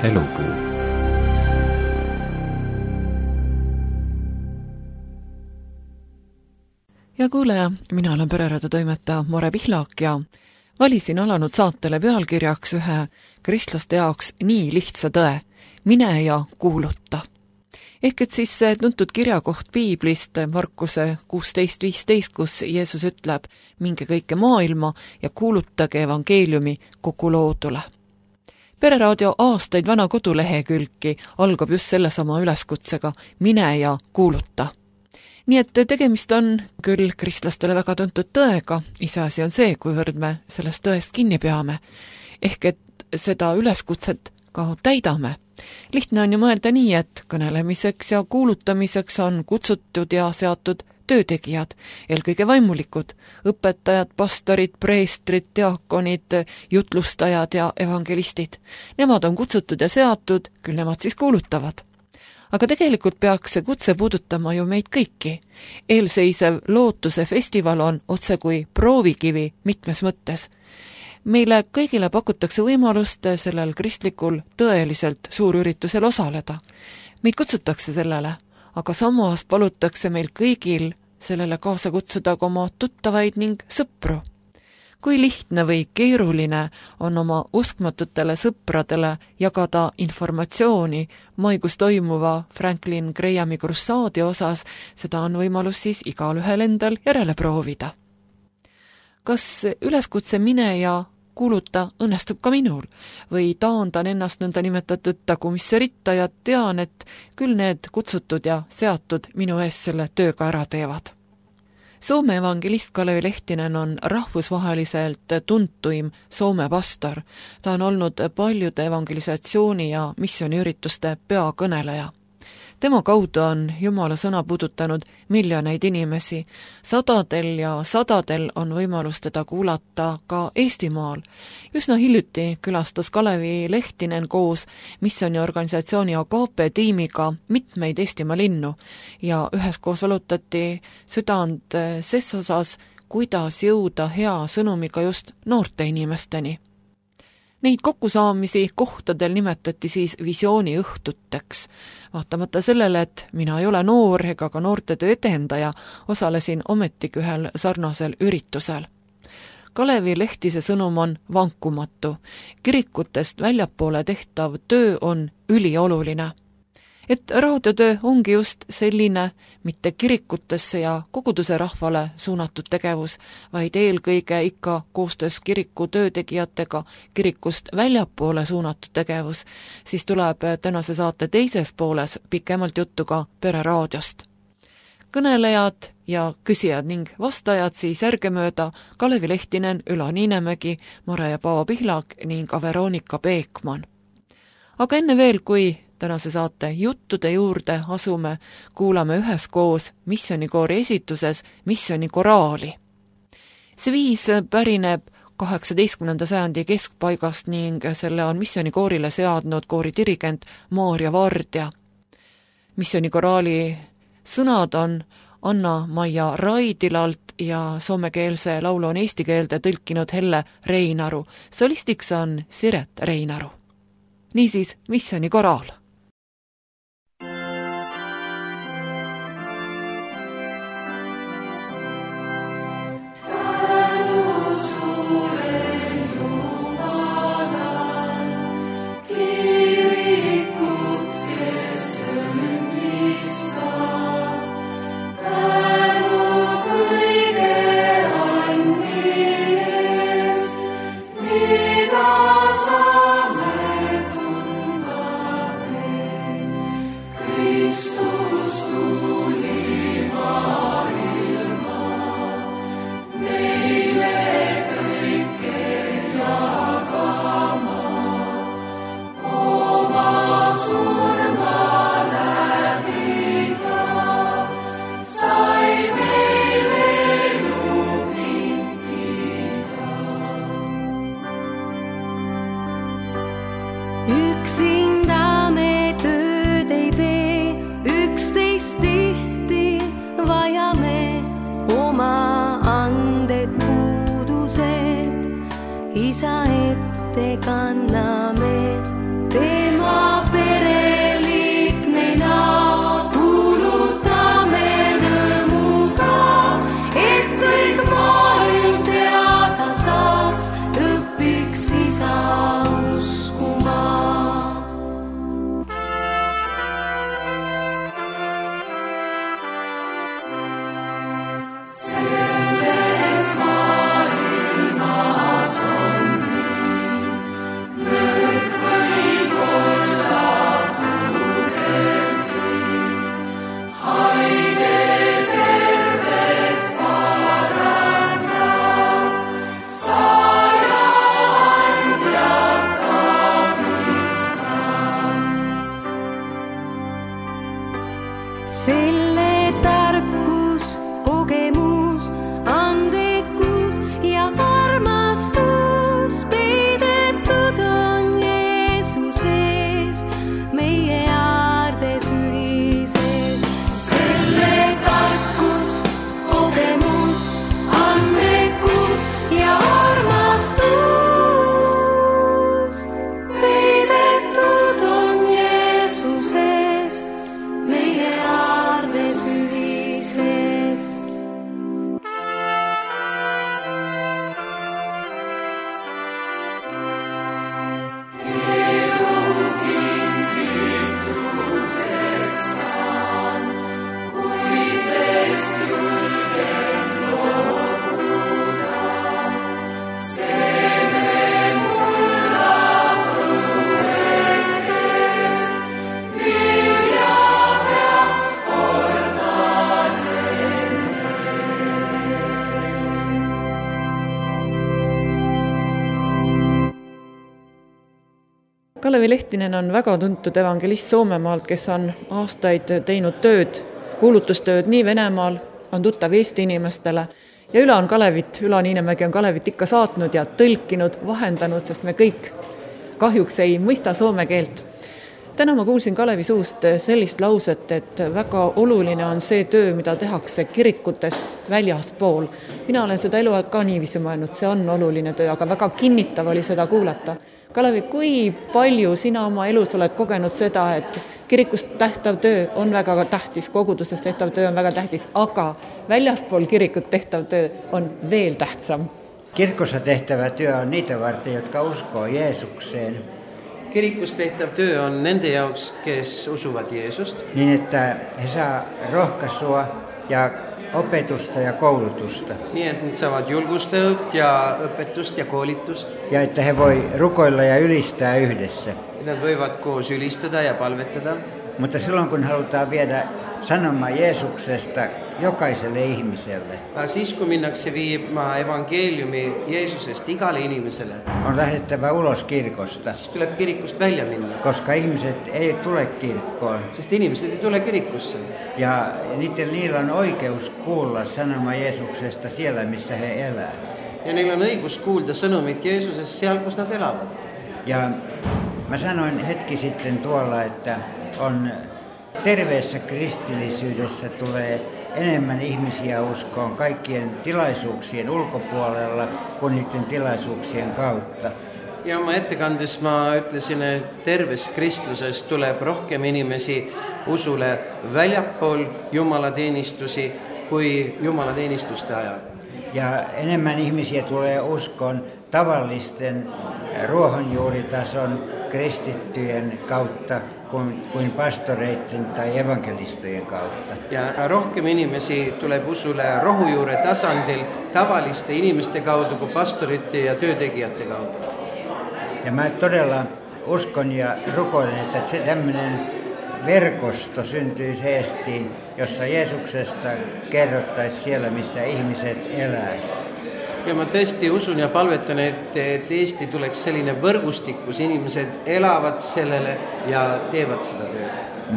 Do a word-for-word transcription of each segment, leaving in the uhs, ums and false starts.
Elupuu. Ja kuuleja, mina olen pereraadio toimetaja More Pihlak ja valisin alanud saatele pealkirjaks ühe kristlaste jaoks nii lihtsa tõe, mine ja kuuluta. Ehk et siis see tuntud kirjakoht Piiblist, Markuse kuusteist viisteist, kus Jeesus ütleb, minge kõike maailma ja kuulutage evangeeliumi kogu loodule. Pereraadio aastaid vana kodulehekülgi algab just sellesama üleskutsega, mine ja kuuluta. Nii et tegemist on küll kristlastele väga tuntud tõega, iseasi on see, kuivõrd me sellest tõest kinni peame, ehk et seda üleskutset ka täidame. Lihtne on ju mõelda nii, et kõnelemiseks ja kuulutamiseks on kutsutud ja seatud töötegijad, eelkõige vaimulikud, õpetajad, pastorid, preestrid, diakonid, jutlustajad ja evangelistid. Nemad on kutsutud ja seatud, küll nemad siis kuulutavad. Aga tegelikult peaks see kutse puudutama ju meid kõiki. Eelseisev lootuse festival on otse kui proovikivi mitmes mõttes. Meile kõigile pakutakse võimalust sellel kristlikul tõeliselt suurüritusel osaleda. Meid kutsutakse sellele, aga samas palutakse meil kõigil sellele kaasa kutsuda ka oma tuttavaid ning sõpru. Kui lihtne või keeruline on oma uskmatutele sõpradele jagada informatsiooni maikuus toimuva Franklin Grahami krussaadi osas, seda on võimalus siis igal ühel endal järele proovida. Kas üleskutse mine ja kuuluta õnnestub ka minul või taandan ennast nõnda nimetatud tagumisse ritta ja tean, et küll need kutsutud ja seatud minu eest selle tööga ära teevad. Soome evangelist Kalevi Lehtinen on rahvusvaheliselt tuntuim Soome pastor. Ta on olnud paljude evangelisatsiooni ja missioniürituste peakõneleja. Tema kaudu on Jumala sõna puudutanud miljoneid inimesi. Sadadel ja sadadel on võimalus teda kuulata ka Eestimaal. Üsna hiljuti külastas Kalevi Lehtinen koos missioniorganisatsiooni Agape tiimiga mitmeid Eestimaa linnu ja üheskoos valutati südant ses osas, kuidas jõuda hea sõnumiga just noorte inimesteni. Neid kokkusaamisi kohtadel nimetati siis visiooni õhtuteks. Vaatamata sellele, et mina ei ole noor ega ka noortetöö edendaja, osalesin ometigi ühel sarnasel üritusel. Kalevi Lehtise sõnum on vankumatu. Kirikutest väljapoole tehtav töö on ülioluline. Et raadiotöö ongi just selline mitte kirikutesse ja koguduse rahvale suunatud tegevus, vaid eelkõige ikka koostöös kiriku töötegijatega kirikust väljapoole suunatud tegevus, siis tuleb tänase saate teises pooles pikemalt juttu ka pereraadiost. Kõnelejad ja küsijad ning vastajad siis järgemööda Kalevi Lehtinen, Ülo Niinemägi, Mare ja Paavo Pihlak ning Veronika Peekman. Aga enne veel, kui tänase saate juttude juurde asume, kuulame üheskoos missionikoori esituses missionikoraali. See viis pärineb kaheksateistkümnenda sajandi keskpaigast ning selle on missionikoorile seadnud kooridirigent Maarja Vardja. Missionikoraali sõnad on Anna-Maija Raidilalt ja soomekeelse laulu on eesti keelde tõlkinud Helle Reinaru. Solistiks on Siret Reinaru. Niisiis missionikoraal. Isa ette kanname tema Kalevi Lehtinen on väga tuntud evangelist Soomemaalt, kes on aastaid teinud tööd, kuulutustööd nii Venemaal, on tuttav Eesti inimestele ja Üla on Kalevit, Üla Niinemägi on Kalevit ikka saatnud ja tõlkinud, vahendanud, sest me kõik kahjuks ei mõista soome keelt. Täna ma kuulsin Kalevi suust sellist lauset, et väga oluline on see töö, mida tehakse kirikutest väljaspool. Mina olen seda eluaeg ka niiviisi mõelnud, see on oluline töö, aga väga kinnitav oli seda kuulata. Kalevi, kui palju sina oma elus oled kogenud seda, et kirikust tehtav töö on väga tähtis, koguduses tehtav töö on väga tähtis, aga väljaspool kirikut tehtav töö on veel tähtsam? Kirkossa tehtävä työ on niitä varten, jotka uskoo Jeesukseen. Kirikus tehtäv työ on nende jaoks, kes usuvat Jeesust. Niin, että he saa rohkaisua ja opetusta ja koulutusta. Niin, että nyt saavat julkustelut ja opetust ja koolitust. Ja että he voi rukoilla ja ylistää yhdessä. Nad voivat koos ylistada ja palvetada. Mutta silloin kun halutaan viedä sanomaa Jeesuksesta jokaiselle ihmiselle, Aga siis, kun minnakse viima evankeeliumi Jeesusest igale inimeselle, on lähdettävä ulos kirkosta, siis tuleb kirikust välja minna. koska ihmiset ei tule kirkkoon. Sest inimesed ei tule kirikusse. Ja niiden, niillä on oikeus kuulla sanomaa Jeesuksesta siellä, missä he elää. Ja neil on õigus kuulda sõnumit Jeesusest seal, kus nad elavad. Ja mä sanoin hetki sitten tuolla, että on terveessä kristillisyydessä tulee enemmän ihmisiä uskoon kaikkien tilaisuuksien ulkopuolella kuin niiden tilaisuuksien kautta. Ja oma ettekandes ma ütlesin, et terves kristluses tuleb rohkem inimesi usule väljapool jumalateenistusi kui jumalateenistuste ajal. Ja enemmän ihmisiä tulee uskoon tavallisten ruohonjuuritason kristittyjen kautta kuin, kuin pastoreiden tai evankelistojen kautta. Ja rohkem inimesi tuleb usule rohujuure tasandil tavaliste inimeste kaudu kuin pastorite ja työtegijate kaudu. Ja mä todella uskon ja rukoilen, että se tämmöinen verkosto syntyisi Eestiin, jossa Jeesuksesta kerrottaisiin siellä, missä ihmiset elää. Ja ma tõesti usun ja palvetan, et, et Eesti tuleks selline võrgustik, kus inimesed elavad sellele ja teevad seda tööd.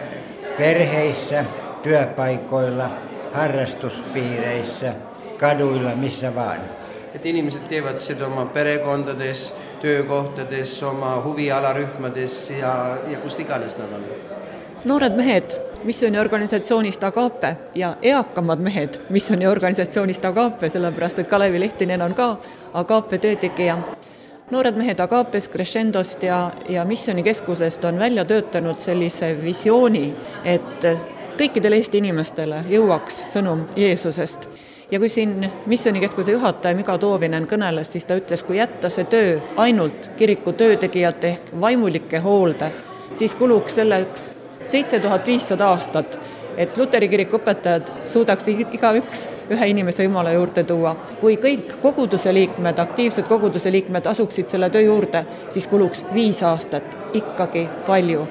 Perheissä, työpaikoilla, harrastuspiireissä, kaduilla, missä vaan. Et inimesed teevad seda oma perekondades, töökohtades, oma huvialarühmades ja, ja kust iganes nad on. Noored mehed missiooniorganisatsioonist Agape ja eakamad mehed missiooniorganisatsioonist Agape, sellepärast et Kalevi Lehtinen on ka Agape töötegija. Noored mehed Agapes, Crescendost ja, ja missioonikeskusest on välja töötanud sellise visiooni, et kõikidele Eesti inimestele jõuaks sõnum Jeesusest. Ja kui siin missioonikeskuse juhataja Mika Toovinen kõneles, siis ta ütles, kui jätta see töö ainult kiriku töötegijate ehk vaimulike hoolde, siis kuluks selleks seitse tuhat viissada aastat, et Luteri kiriku õpetajad suudaks iga üks ühe inimese Jumala juurde tuua. Kui kõik koguduse liikmed, aktiivsed koguduse liikmed asuksid selle töö juurde, siis kuluks viis aastat, ikkagi palju.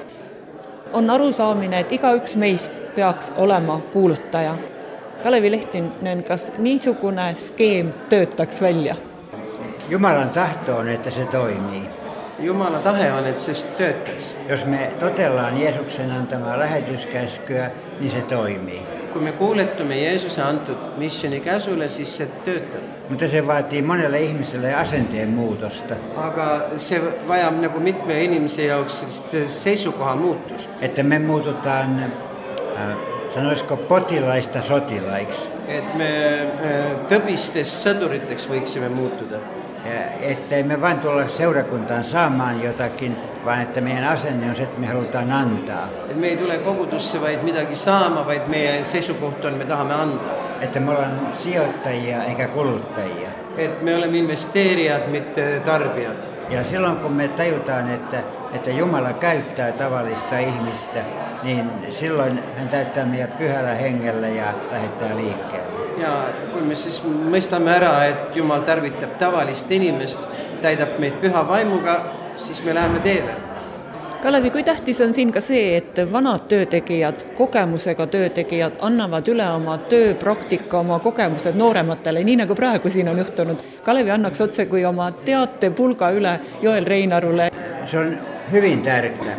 On arusaamine, et iga üks meist peaks olema kuulutaja. Kalevi Lehtinen, kas niisugune skeem töötaks välja? Jumalan tahto on, että se toimii. Jumala tahe on, et se töötaks. Jos me totellaan Jeesuksen antamaa lähetyskäskyä, niin se toimii. Kui me kuuletumme Jeesuse antud missionikäsule, siis se töötab. Mutta se vaatii monelle ihmiselle asenteen muutosta. Aga se vajab nagu mitme inimese jaoks seisukoha muutust. Että me muututaan, äh, sanoisiko, potilaista sotilaiksi. Et me äh, tõbistes sõduriteks võiksime muutuda. Että ei me vain tulla seurakuntaan saamaan jotakin, vaan että meidän asenne on se, että me halutaan antaa. Et me ei tule kogudusse vaid midagi saama, vaid meie seisukoht on, me tahame anda. Että me ollaan sijoittajia eikä kuluttajia. Et me olemme investeerijad, mitte tarbijad. Ja silloin kun me tajutaan, että, että Jumala käyttää tavallista ihmistä, niin silloin hän täyttää meidän pyhällä hengellä ja lähettää liikkeelle. Ja kui me siis mõistame ära, et Jumal tarvitab tavalist inimest, täidab meid püha vaimuga, siis me läheme teele. Kalevi, kui tähtis on siin ka see, et vanad töötegijad, kogemusega töötegijad annavad üle oma tööpraktika, oma kogemused noorematele, nii nagu praegu siin on juhtunud. Kalevi annaks otse kui oma teate pulga üle Joel Reinarule. Se on hyvin tärkeä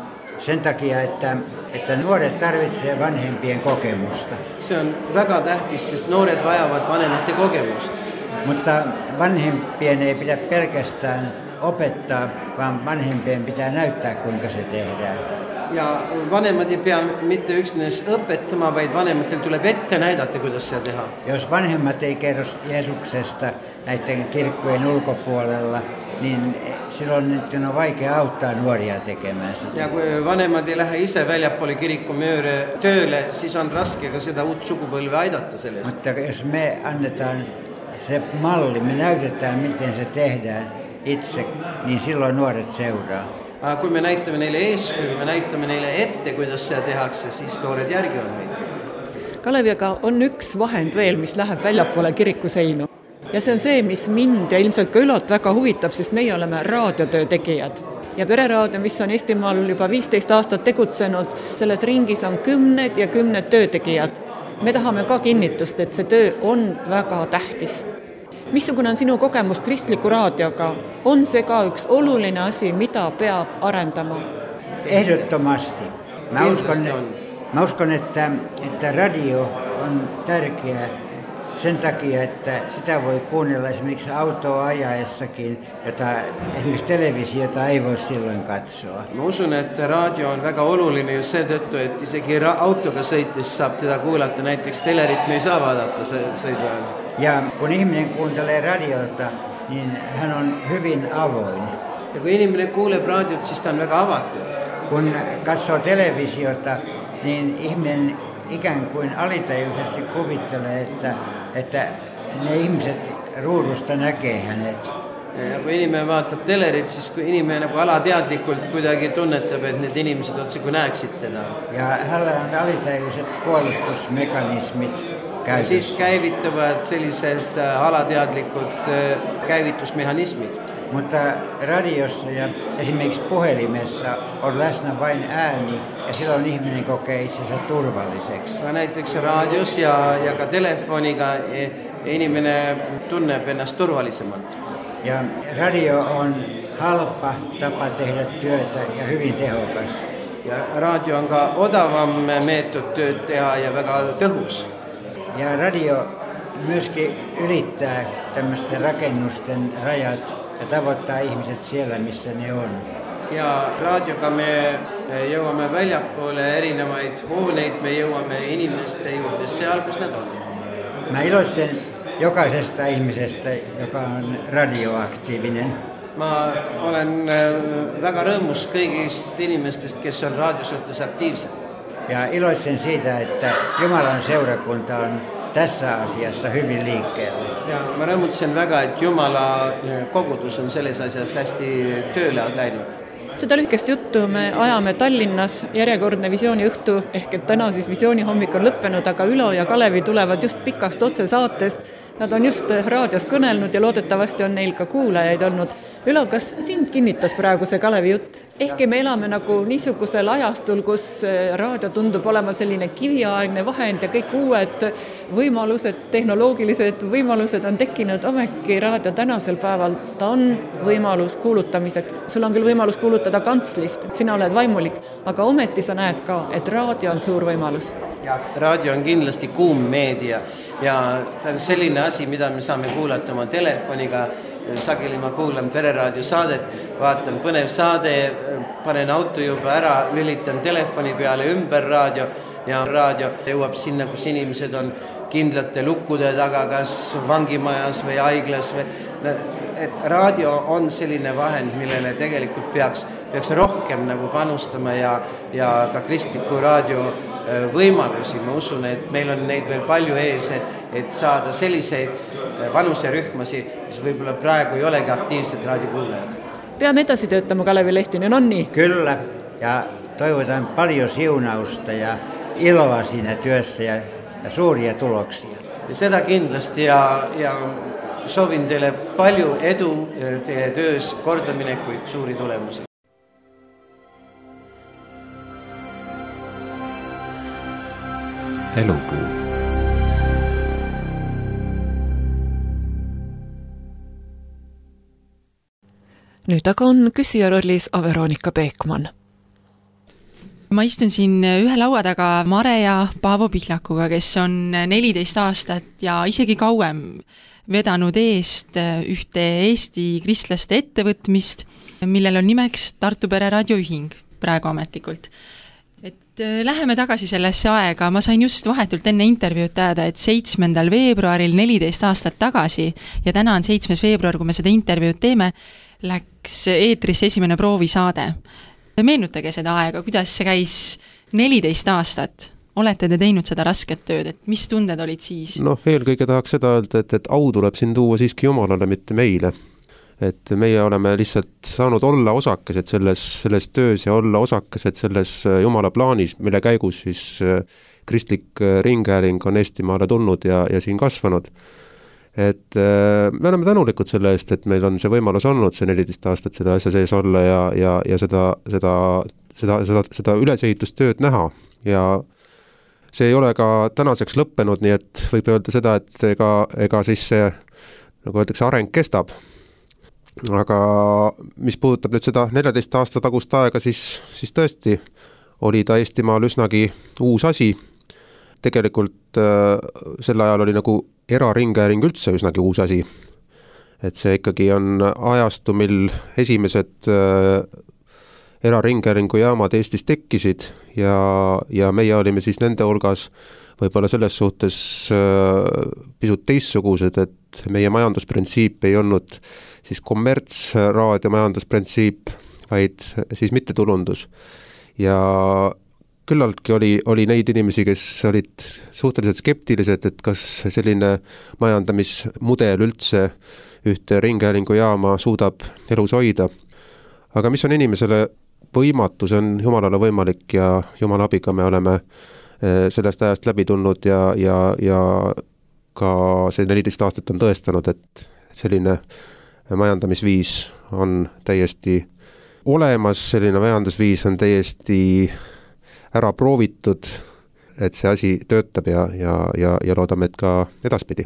sen takia, että, että nuoret tarvitsee vanhempien kokemusta. See on väga tähtis, sest noored vajavad vanemate kogemust. Mutta vanhempien ei pidä pelkästään opettaa, vaan vanhempien pitää näyttää, kuinka se tehdään. Ja vanemad ei pea mitte üksnes õpetama, vaid vanematel tuleb ette näidata, kuidas seda teha. Jos vanhemmat ei kerro Jeesuksesta näiden kirkkojen ulkopuolella, niin silloin nyt on vaikea auttaa nuoria tekemään sitä. Ja kui vanemad ei lähe ise väljapoole kirikkumööre tööle, siis on raske ka seda uut sukupõlve aidata selles. Mutta jos me annetaan se malli, me näytetään, miten se tehdään itse, niin silloin nuoret seuraa. Aga kui me näitame neile eeskuju, me näitame neile ette, kuidas seda tehakse, siis noored järgivad meid. Kaleviga on üks vahend veel, mis läheb väljapoole kirikuseinu. Ja see on see, mis mind ja ilmselt ka Ülot väga huvitab, sest meie oleme raadiotöö tegijad. Ja Pereraadio, mis on Eestimaal juba viisteist aastat tegutsenud, selles ringis on kümned ja kümned töötegijad. Me tahame ka kinnitust, et see töö on väga tähtis. Missugune on sinu kogemus kristliku raadioga? On see ka üks oluline asi, mida peab arendama? Ehdottomasti. Mä uskon, mä uskon että, että radio on tärkeä sen takia, että sitä voi kuunnella esimerkiksi autoa ajaessakin, jota esimerkiksi televisiota ei voi silloin katsoa. Mä usun, että radio on väga oluline just seetõttu, et isegi autoga sõites saab teda kuulata, näiteks telerit me ei saa vaadata sõidujal. Ja kun ihminen kuuntelee radiota, niin hän on hyvin avoin. Ja kun inimene kuuleb raadiot, siis ta on väga avatud. Kun katsoo televisiota, niin ihminen ikään kuin alitajuisesti kuvittelee, että, että ne ihmiset ruudusta näkee hänet. Ja kun inimene vaatab telerit, siis kui inimene nagu alateadlikult kuidagi tunnetab, et need inimesed otse kui näeksid teda. Ja hänellä on alitajuiset puolustusmekanismit käytössä. Ja siis käivitavad sellised alateadlikud käivitusmehhanismid. Mutta radiossa ja esimerkiksi puhelimessa on läsnä vain ääni ja silloin ihminen kokee itsensä turvalliseksi. Ja näiteks raadios ja, ja ka telefoniga inimene tunneb ennast turvallisemalt. Ja radio on halpa tapa tehdä työtä ja hyvin tehokas. Ja radio on ka odavam meetod tööd teha ja väga tõhus. Ja radio myöskin ylittää tämmöisten rakennusten rajat ja tavoittaa ihmiset siellä, missä ne on. Ja raadioga me jõuame väljapoole erinevaid hooneid, me jõuame inimeste juurde seal, kus nad on. Mä iloitsen jokaisesta ihmisestä, joka on radioaktiivinen. Ma olen väga rõõmus kõigist inimestest, kes on raadiosuhtes aktiivsed. Ja iloitsen siitä, että Jumalan seurakunta on tässä asiassa hyvin liikkeellä. Ja ma rõõmutsen väga, et Jumala kogudus on selles asjas hästi tööle läinud. Seda lühkest juttu me ajame Tallinnas, järjekordne visiooniõhtu, ehk et täna siis visioonihommik on lõppenud, aga Ülo ja Kalevi tulevad just pikast otse saatest. Nad on just raadios kõnelnud ja loodetavasti on neil ka kuulajaid olnud. Ülo, kas sind kinnitas praegu see Kalevi jutt? Ehkki me elame nagu niisugusel ajastul, kus raadio tundub olema selline kiviaegne vahend ja kõik uued võimalused, tehnoloogilised võimalused on tekkinud, ometi raadio tänasel päeval ta on võimalus kuulutamiseks. Sul on küll võimalus kuulutada kantslist, sina oled vaimulik, aga ometi sa näed ka, et raadio on suur võimalus. Ja raadio on kindlasti kuum meedia ja ta on selline asi, mida me saame kuulata oma telefoniga. Sageli ma kuulan Pereraadio saadet, vaatan põnev saade, panen auto juba ära, lülitan telefoni peale ümber raadio ja raadio jõuab sinna, kus inimesed on kindlate lukkude taga, kas vangimajas või haiglas. Või, et raadio on selline vahend, millele tegelikult peaks, peaks rohkem nagu panustama ja, ja ka kristliku raadio võimalusi. Ma usun, et meil on neid veel palju ees, et, et saada selliseid vanuserühmasi, mis võib-olla praegu ei olegi aktiivsed raadiokuulajad. Peame edasi töötama, Kalevi Lehtinen, on nii? Kyllä, ja toivotan paljon siunausta ja iloa siinä työssä ja, ja suuria tuloksia. Ja seda kindlasti ja, ja soovin teile palju edu teile töös, kordaminekuid, suuri tulemusi. Elupuu. Nüüd aga on küsija rollis Veronika Peekman. Ma istun siin ühe laua taga Mare ja Paavo Pihlakuga, kes on neliteist aastat ja isegi kauem vedanud eest ühte Eesti kristlaste ettevõtmist, millel on nimeks Tartu Pereraadio Ühing praegu ametlikult. Et läheme tagasi sellesse aega, ma sain just vahetult enne intervjuud teada, et seitsmendal veebruaril neliteist aastat tagasi ja täna on seitsmes veebruar, kui me seda intervjuud teeme, läks eetrisse esimene proovisaade. Meenutage seda aega, kuidas see käis neliteist aastat. Olete te teinud seda rasket tööd, et mis tunded olid siis? Noh, eelkõige tahaks seda öelda, et, et au tuleb siin tuua siiski Jumalale, mitte meile. Et meie oleme lihtsalt saanud olla osakesed selles, selles töös ja olla osakesed selles Jumala plaanis, mille käigus siis kristlik ringhääling on Eestimaale tulnud ja, ja siin kasvanud. Et me oleme tänulikud selle eest, et meil on see võimalus olnud see neliteist aastat seda asja sees olla ja, ja, ja seda, seda, seda, seda, seda ülesehitustööd näha. Ja see ei ole ka tänaseks lõppenud, nii et võib öelda seda, et ega, ega siis see, nagu öeldakse, areng kestab. Aga mis puudutab nüüd seda neliteist aasta tagust aega, siis, siis tõesti oli ta Eestimaal üsnagi uus asi. Tegelikult äh, sel ajal oli nagu eraringhääling üldse üsnagi uus asi. Et see ikkagi on ajastu, mil esimesed äh, eraringhäälingu jaamad Eestis tekkisid ja, ja meie olime siis nende hulgas võib-olla selles suhtes äh, pisut teistsugused, et meie majandusprintsiip ei olnud siis kommertsraadio majandusprintsiip, vaid siis mittetulundus. Ja küllaltki oli, oli neid inimesi, kes olid suhteliselt skeptilised, et kas selline majandamismudel üldse ühte ringhäälingu jaama suudab elus hoida. Aga mis on inimesele võimatu, see on Jumalale võimalik ja Jumala abiga me oleme sellest ajast läbi tulnud ja, ja, ja ka see neliteist aastat on tõestanud, et selline majandamisviis on täiesti olemas, selline majandusviis on täiesti ära proovitud, et see asi töötab ja, ja, ja, ja loodame, et ka edaspidi.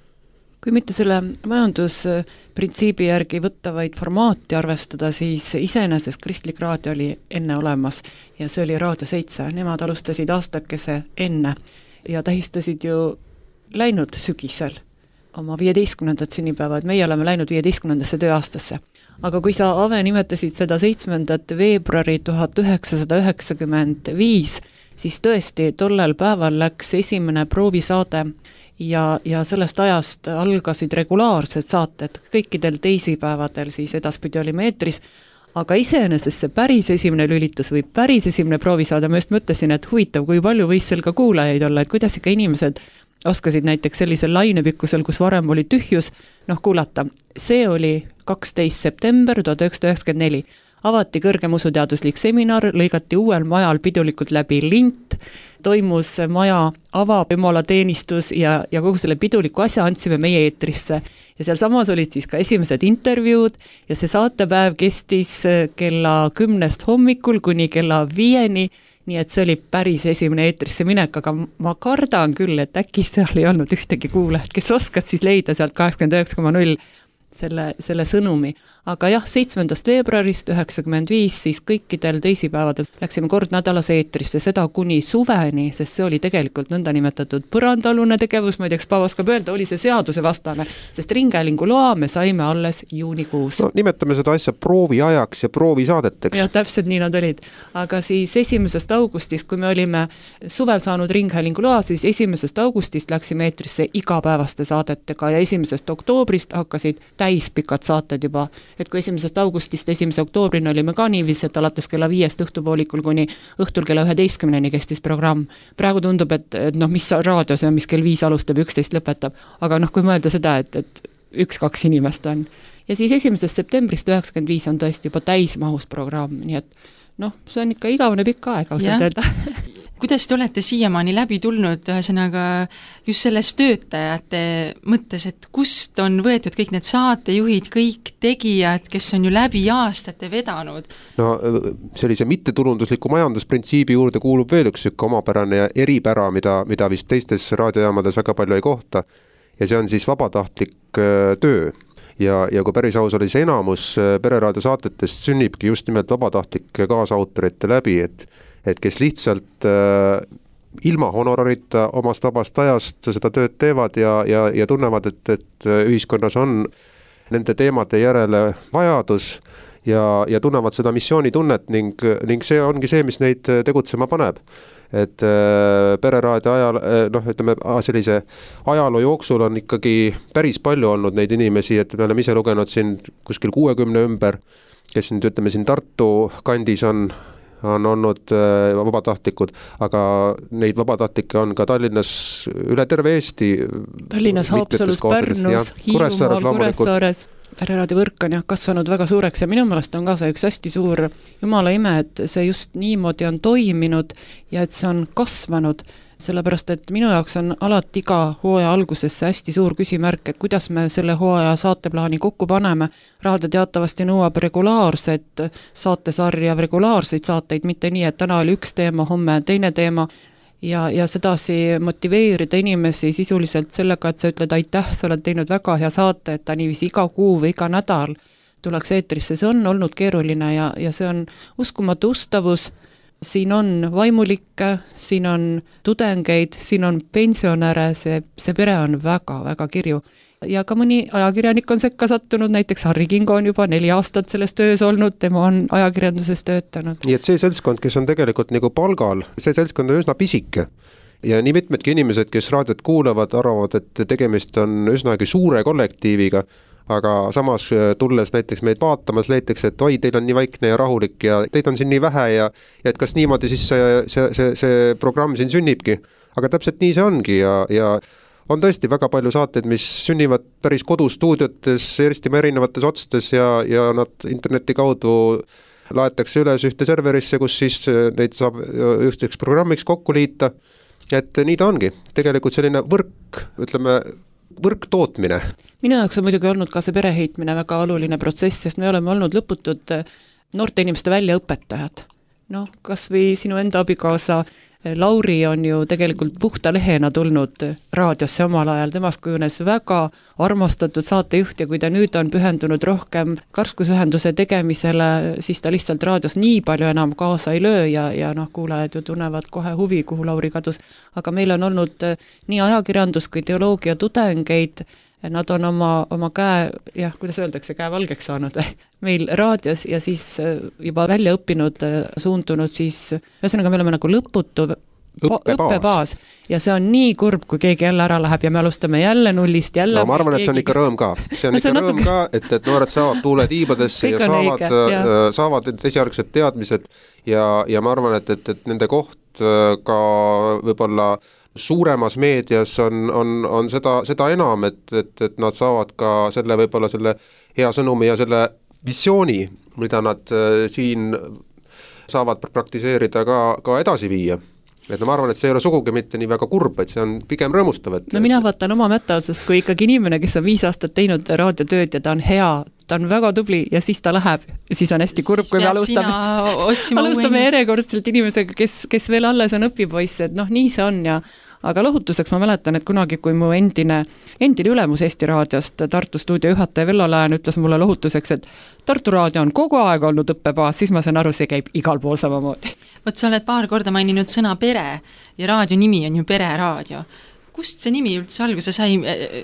Kui mitte selle majandusprintsiibi järgi võtta vaid formaati arvestada, siis iseenesest kristlik raadio oli enne olemas ja see oli Raadio seitse. Nemad alustasid aastakese enne ja tähistasid ju läinud sügisel oma viieteistkümnendat sünnipäeva, et meie oleme läinud viieteistkümnendasse tööaastasse. Aga kui sa, Ave, nimetasid seda seitsmendat veebruari tuhat üheksasada üheksakümmend viis, siis tõesti tollel päeval läks esimene proovisaade ja, ja sellest ajast algasid regulaarsed saated kõikidel teisipäevadel, siis edaspidi olime eetris, aga iseenesest see päris esimene lülitus või päris esimene proovisaade, ma just mõtlesin, et huvitav, kui palju võis seal ka kuulajaid olla, et kuidas ikka inimesed oskasid näiteks sellisel lainepikkusel, kus varem oli tühjus, noh kuulata. See oli kaksteist september tuhat üheksasada üheksakümmend neli. Avati kõrgem usuteaduslik seminar, lõigati uuel majal pidulikult läbi lint, toimus maja avajumalateenistus ja, ja kogu selle piduliku asja andsime meie eetrisse. Ja seal samas olid siis ka esimesed intervjuud ja see saatepäev kestis kella kümnest hommikul kuni kella viieni, nii et see oli päris esimene eetrisse minek, aga ma kardan küll, et äkki seal ei olnud ühtegi kuulajat, kes oskas siis leida sealt kaheksakümmend üheksa koma null selle, selle sõnumi. Aga jah, seitsmendast veebruarist üheksakümmend viis siis kõikidel teisipäevadel läksime kord nädalas eetrisse, seda kuni suveni, sest see oli tegelikult nõnda nimetatud põrandalune tegevus, ma ei teaks, Paavo oskab öelda, oli see seaduse vastane, sest ringhäälingu loa me saime alles juunikuus. No, nimetame seda asja prooviajaks ja proovisaadeteks. jah, täpselt nii nad olid. Aga siis esimesest augustist, kui me olime suvel saanud ringhäälingu loa, siis esimesest augustist läksime eetrisse igapäevaste saadetega ja esimesest oktoobrist hakkasid täispikad saated juba. Et kui esimesest augustist esimese oktoobrini olime ka niivis, et alates kella viiest õhtupoolikul kuni õhtul kella üheteistkümneni kestis programm. Praegu tundub, et, et noh, mis raadio see on, mis kell viis alustab, üksteist lõpetab. Aga noh, kui mõelda seda, et, et üks-kaks inimest on. Ja siis esimesest septembrist üheksakümmend viis on tõesti juba täismahus programm, nii et noh, see on ikka igavene pikk aeg, ausalt öelda. kuidas te olete siiamaani läbi tulnud, ühesõnaga just selles töötajate mõttes, et kust on võetud kõik need saatejuhid, kõik tegijad, kes on ju läbi aastate vedanud? No sellise mittetulundusliku majandusprintsiibi juurde kuulub veel üks sükka omapärane ja eripära, mida, mida vist teistes raadiojaamades väga palju ei kohta, ja see on siis vabatahtlik töö. Ja, ja kui päris aus oli see enamus Pereraadio saatetest sünnibki just nimelt vabatahtlike kaasautorite läbi, et, et kes lihtsalt äh, ilma honorarita omast vabast ajast seda tööd teevad ja, ja, ja tunnevad, et, et ühiskonnas on nende teemade järele vajadus ja, ja tunnevad seda missioonitunnet ning, ning see ongi see, mis neid tegutsema paneb. Et äh, Pereraadio ajal, noh, ütleme, sellise ajaloo jooksul on ikkagi päris palju olnud neid inimesi, et me oleme ise lugenud siin kuskil kuuekümne ümber, kes nüüd, ütleme, siin Tartu kandis on, on olnud äh, vabatahtlikud, aga neid vabatahtlikke on ka Tallinnas üle terve Eesti. Tallinnas, Haapsalus, Pärnus, Hiiumaal, Kuressaares. Pereraadio võrk on jah kasvanud väga suureks ja minu meelest on ka see üks hästi suur jumala ime, et see just niimoodi on toiminud ja et see on kasvanud, sellepärast et minu jaoks on alati iga hooaja alguses see hästi suur küsimärk, et kuidas me selle hooaja saateplaani kokku paneme. Raadio teatavasti nõuab regulaarset saatesarja, regulaarseid saateid, mitte nii, et täna oli üks teema, homme teine teema, ja, ja sedasi motiveerida inimesi sisuliselt sellega, et sa ütled aitäh, sa oled teinud väga hea saate, et ta niiviisi iga kuu või iga nädal tuleks eetrisse. See on olnud keeruline ja, ja see on uskumatu ustavus. Siin on vaimulikke, siin on tudengeid, siin on pensionäre, see, see pere on väga, väga kirju. Ja ka mõni ajakirjanik on sekka sattunud, näiteks Harri Kingo on juba neli aastat selles töös olnud, tema on ajakirjanduses töötanud. Nii et see seltskond, kes on tegelikult nagu palgal, see seltskond on üsna pisike. Ja nii mitmedki inimesed, kes raadiot kuulevad, arvavad, et tegemist on üsnagi suure kollektiiviga, aga samas tulles näiteks meid vaatamas, leitakse, et oi, teil on nii vaikne ja rahulik ja teid on siin nii vähe ja, ja et kas niimoodi siis see, see, see, see programm siin sünnibki. Aga täpselt nii see ongi ja, ja on tõesti väga palju saateid, mis sünnivad päris kodustuudiotes, Eestimaa erinevates otstes ja, ja nad interneti kaudu laetakse üles ühte serverisse, kus siis neid saab ühteks programmiks kokku liita. Et nii ta ongi. Tegelikult selline võrk, ütleme, võrktootmine. Minu jaoks on muidugi olnud ka see pereheitmine väga oluline protsess, sest me oleme olnud lõputud noorte inimeste väljaõpetajad. Noh, kas või sinu enda abikaasa Lauri on ju tegelikult puhta lehena tulnud raadiosse omal ajal, temast kujunes väga armastatud saatejuht ja kui ta nüüd on pühendunud rohkem karskusühenduse tegemisele, siis ta lihtsalt raadios nii palju enam kaasa ei löö ja, ja noh, kuulajad ju tunnevad kohe huvi, kuhu Lauri kadus. Aga meil on olnud nii ajakirjandus kui teoloogia tudengeid, nad on oma, oma käe, jah, kuidas öeldakse, käe valgeks saanud meil raadios ja siis juba välja õppinud, suundunud siis, ühesõnaga me oleme nagu lõputu õppebaas. õppebaas ja see on nii kurb, kui keegi jälle ära läheb ja me alustame jälle nullist, jälle no, ma arvan, et see on ikka rõõm ka, see on ikka see rõõm natuke... ka, et, et noored saavad tuule tiibadesse ja saavad, õige, saavad esialgsed teadmised ja, ja ma arvan, et, et, et nende koht ka võib-olla suuremas meedias on, on, on seda, seda enam, et, et, et nad saavad ka selle võib-olla selle hea sõnumi ja selle missiooni, mida nad siin saavad praktiseerida ka, ka edasi viia. Et no ma arvan, et see ei ole sugugi mitte nii väga kurb, et see on pigem rõõmustav. Et, no mina vaatan oma mätta otsast, kui ikkagi inimene, kes on viis aastat teinud raadiotööd ja ta on hea, ta on väga tubli ja siis ta läheb ja siis on hästi kurb, kui me alustame, alustame järjekordselt inimesega, kes, kes veel alles on õpipoiss, et noh, nii see on ja aga lohutuseks ma mäletan, et kunagi, kui mu endine, endine ülemus Eesti raadiost, Tartu stuudio juhataja Vello Lään ütles mulle lohutuseks, et Tartu raadio on kogu aeg olnud õppebaas, siis ma saan aru, see käib igal pool samamoodi. Vot sa oled paar korda maininud sõna pere ja raadio nimi on ju Pereraadio. Kust see nimi üldse alguse sai?